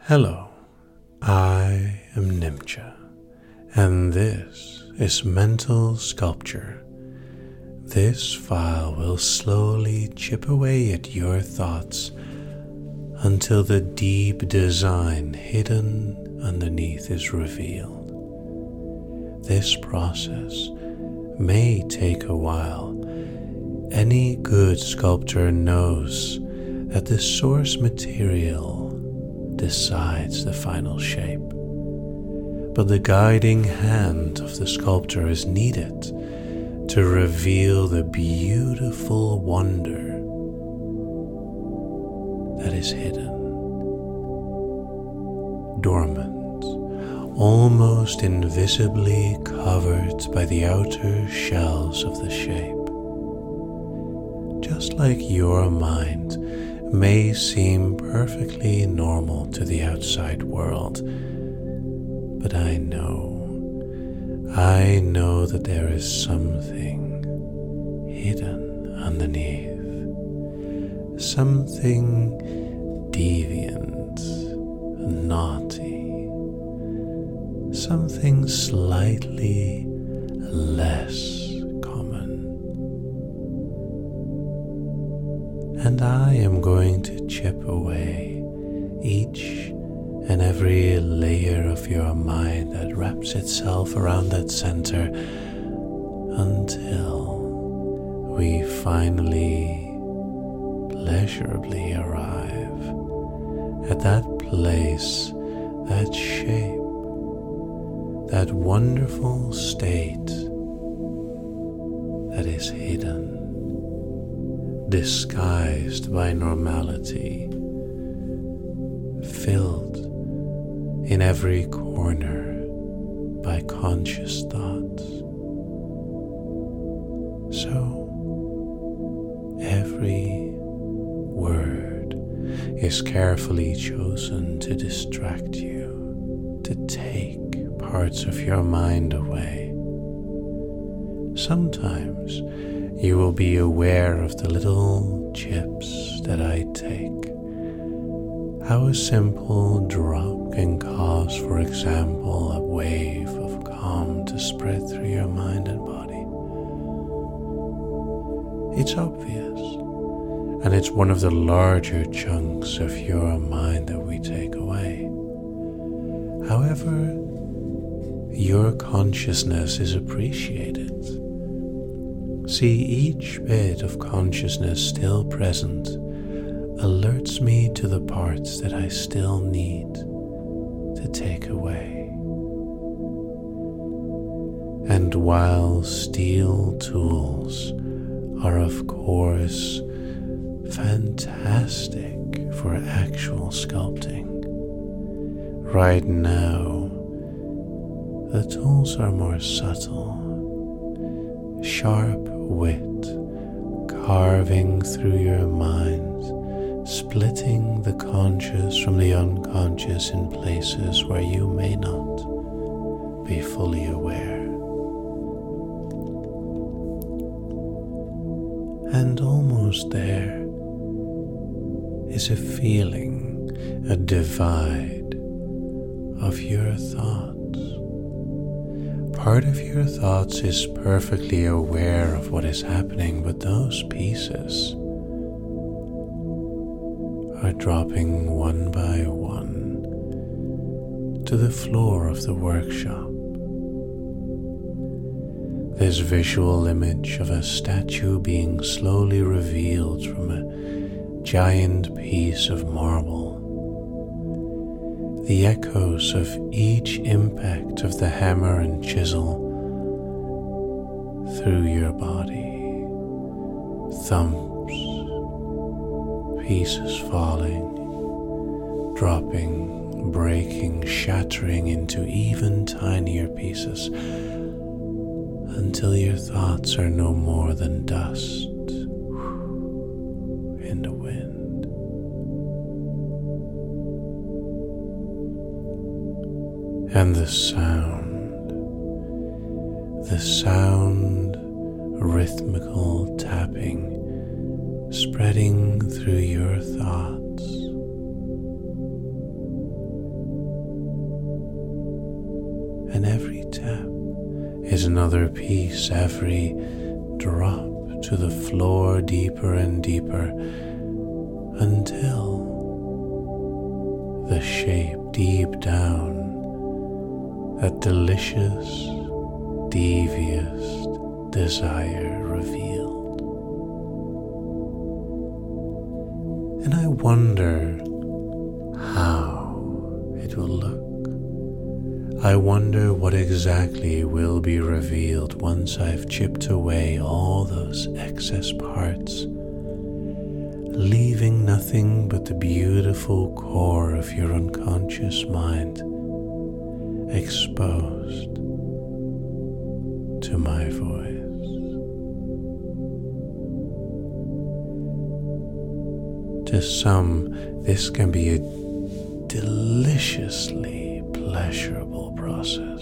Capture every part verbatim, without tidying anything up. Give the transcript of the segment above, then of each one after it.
Hello, I am Nimcha, and this is Mental Sculpture. This file will slowly chip away at your thoughts until the deep design hidden underneath is revealed. This process may take a while. Any good sculptor knows that the source material decides the final shape, but the guiding hand of the sculptor is needed to reveal the beautiful wonder that is hidden, dormant, almost invisibly covered by the outer shells of the shape. Just like your mind may seem perfectly normal to the outside world, but I know, I know that there is something hidden underneath, something deviant, naughty, something slightly less common. And I am going to chip away each and every layer of your mind that wraps itself around that center until we finally pleasurably arrive at that place, that shape, that wonderful state that is hidden, disguised by normality, filled in every corner by conscious thoughts. So every word is carefully chosen to distract you, to take parts of your mind away. Sometimes you will be aware of the little chips that I take. How a simple drop can cause, for example, a wave of calm to spread through your mind and body. It's obvious, and it's one of the larger chunks of your mind that we take away. However, your consciousness is appreciated. See, each bit of consciousness still present alerts me to the parts that I still need to take away. And while steel tools are of course fantastic for actual sculpting, right now the tools are more subtle. Sharp wit carving through your mind, splitting the conscious from the unconscious in places where you may not be fully aware. And almost there is a feeling, a divide of your thoughts. Part of your thoughts is perfectly aware of what is happening, but those pieces are dropping one by one to the floor of the workshop. This visual image of a statue being slowly revealed from a giant piece of marble. The echoes of each impact of the hammer and chisel through your body, thumps, pieces falling, dropping, breaking, shattering into even tinier pieces until your thoughts are no more than dust in the wind. And the sound, the sound, rhythmical tapping, spreading through your thoughts, and every tap is another piece, every drop to the floor deeper and deeper until the shape deep down, that delicious, devious desire revealed. And I wonder how it will look. I wonder what exactly will be revealed once I've chipped away all those excess parts, leaving nothing but the beautiful core of your unconscious mind exposed to my voice. To some, this can be a deliciously pleasurable process.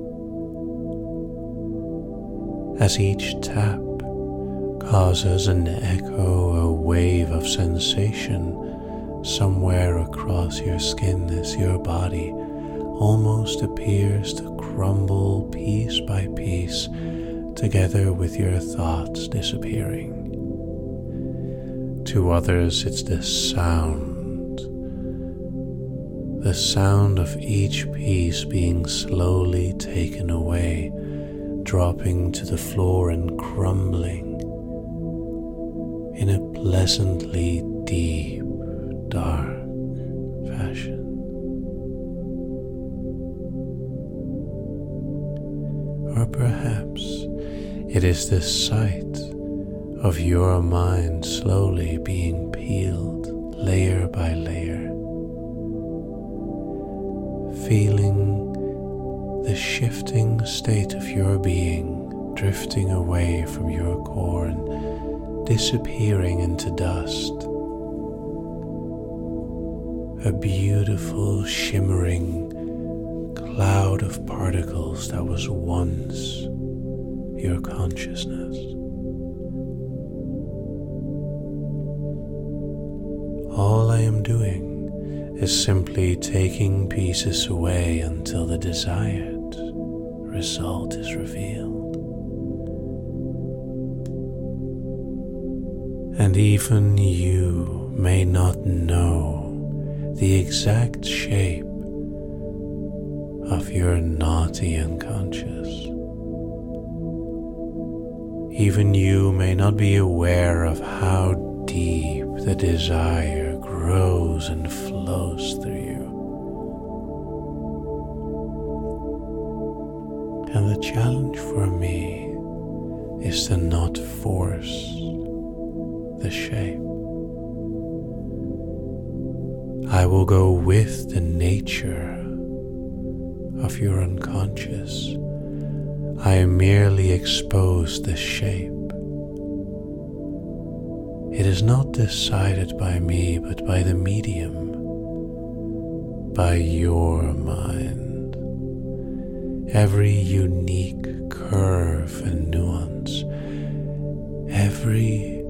As each tap causes an echo, a wave of sensation somewhere across your skin as your body almost appears to crumble piece by piece together with your thoughts disappearing. To others, it's the sound, the sound of each piece being slowly taken away, dropping to the floor and crumbling in a pleasantly deep, dark fashion. Or perhaps it is the sight of your mind slowly being peeled layer by layer, feeling the shifting state of your being drifting away from your core and disappearing into dust. A beautiful shimmering cloud of particles that was once your consciousness. All I am doing is simply taking pieces away until the desired result is revealed. And even you may not know the exact shape of your naughty unconscious. Even you may not be aware of how deep the desire grows and flows through you. And the challenge for me is to not force the shape. I will go with the nature of your unconscious. I merely expose the shape. It is not decided by me, but by the medium, by your mind. Every unique curve and nuance, every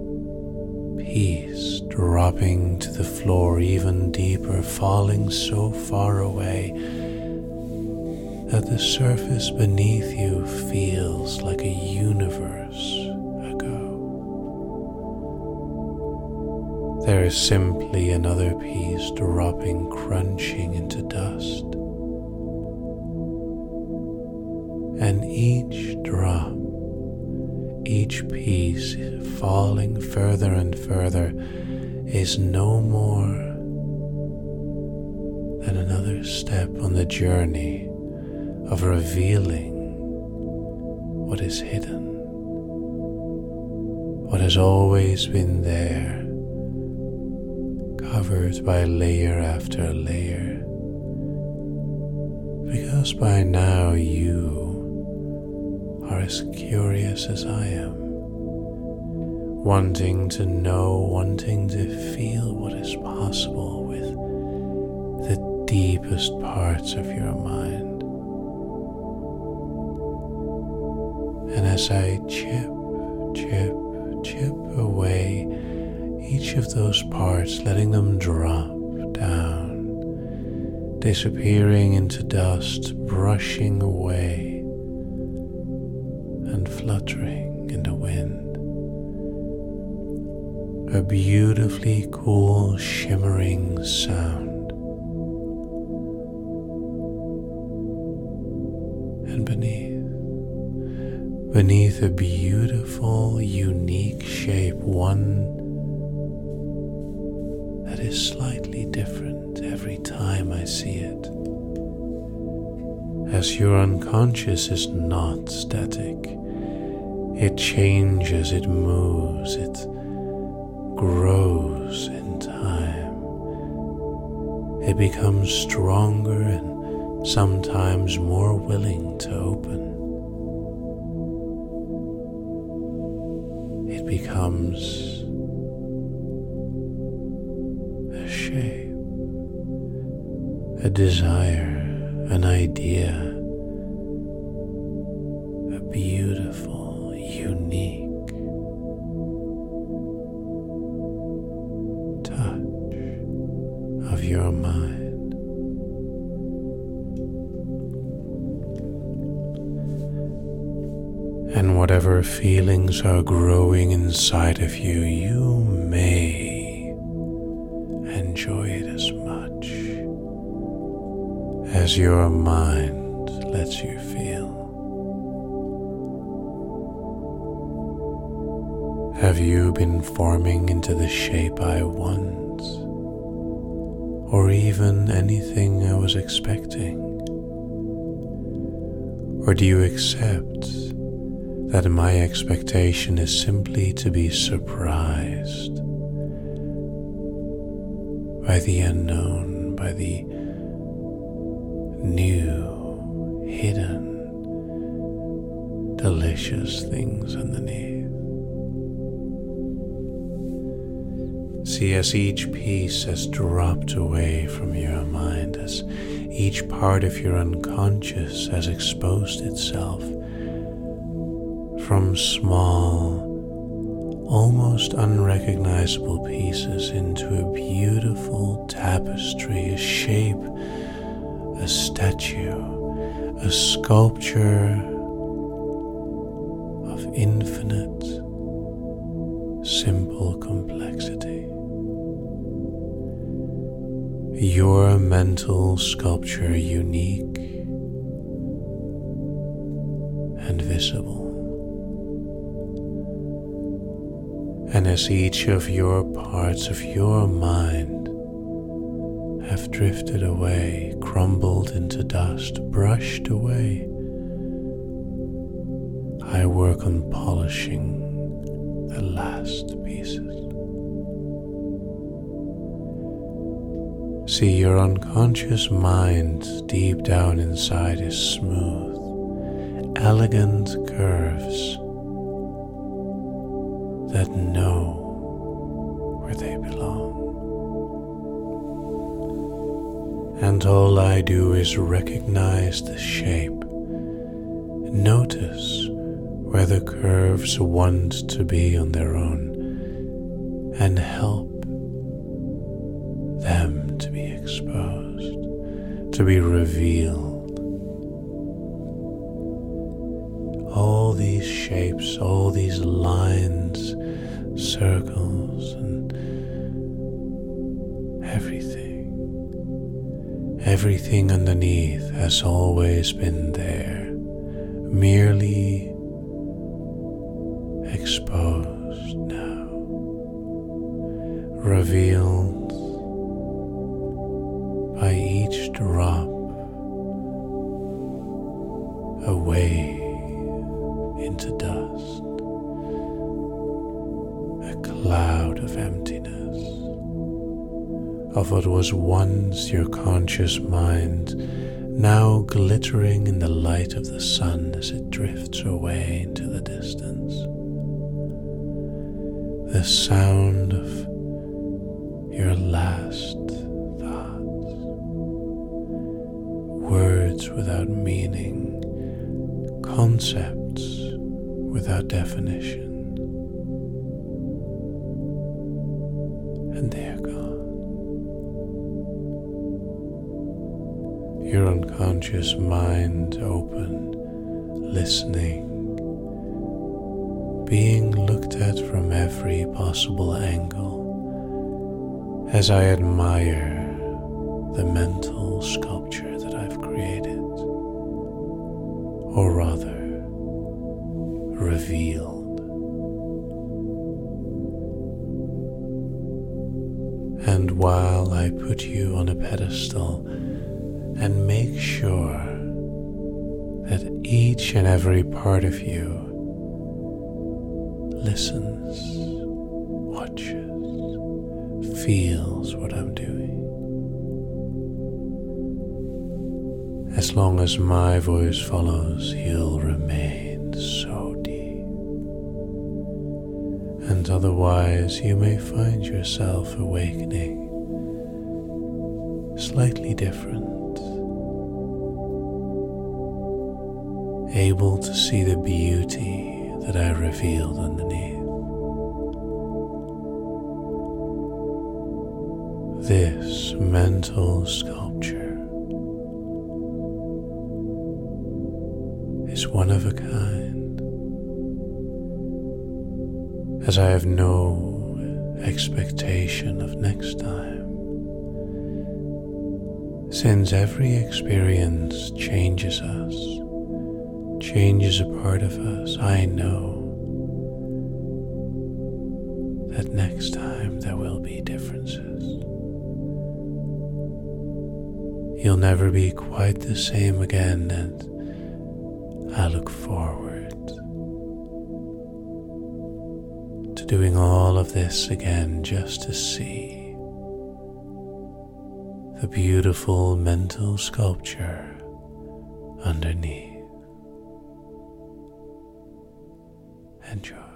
piece dropping to the floor even deeper, falling so far away that the surface beneath you feels like a universe ago. There is simply another piece dropping, crunching into dust. And each drop, each piece falling further and further is no more than another step on the journey of revealing what is hidden, what has always been there, covered by layer after layer, because by now you are as curious as I am, wanting to know, wanting to feel what is possible with the deepest parts of your mind. And as I chip, chip, chip away each of those parts, letting them drop down, disappearing into dust, brushing away and fluttering in the wind. A beautifully cool, shimmering sound. And beneath, beneath a beautiful, unique shape, one that is slightly different every time I see it. As your unconscious is not static, it changes, it moves, it grows in time. It becomes stronger and sometimes more willing to open. It becomes a shape, a desire, an idea, a beautiful, unique of your mind. And whatever feelings are growing inside of you, you may enjoy it as much as your mind lets you feel. Have you been forming into the shape I want? Or even anything I was expecting? Or do you accept that my expectation is simply to be surprised by the unknown, by the new, hidden, delicious things underneath? See, as each piece has dropped away from your mind, as each part of your unconscious has exposed itself from small, almost unrecognizable pieces into a beautiful tapestry, a shape, a statue, a sculpture of infinite, simple complexity. Your mental sculpture, unique and visible. And as each of your parts of your mind have drifted away, crumbled into dust, brushed away, I work on polishing the last pieces. See, your unconscious mind deep down inside is smooth, elegant curves that know where they belong. And all I do is recognize the shape, notice where the curves want to be on their own, and help them to be exposed, to be revealed. All these shapes, all these lines, circles, and everything, everything underneath has always been there, merely exposed now, revealed by each drop away into dust, a cloud of emptiness, of what was once your conscious mind, now glittering in the light of the sun as it drifts away into the distance. The sound of your last words without meaning, concepts without definition, and they are gone. your unconscious mind open, listening, being looked at from every possible angle as I admire the mental sculpture that I've created, or rather, revealed. And while I put you on a pedestal and make sure that each and every part of you listens, watches, feels what I'm doing, as long as my voice follows, you'll remain so deep. And otherwise, you may find yourself awakening slightly different, able to see the beauty that I revealed underneath. This mental sculpture is one of a kind, as I have no expectation of next time, since every experience changes us, changes a part of us. I know that next time there will be differences. You'll never be quite the same again, and I look forward to doing all of this again just to see the beautiful mental sculpture underneath. Enjoy.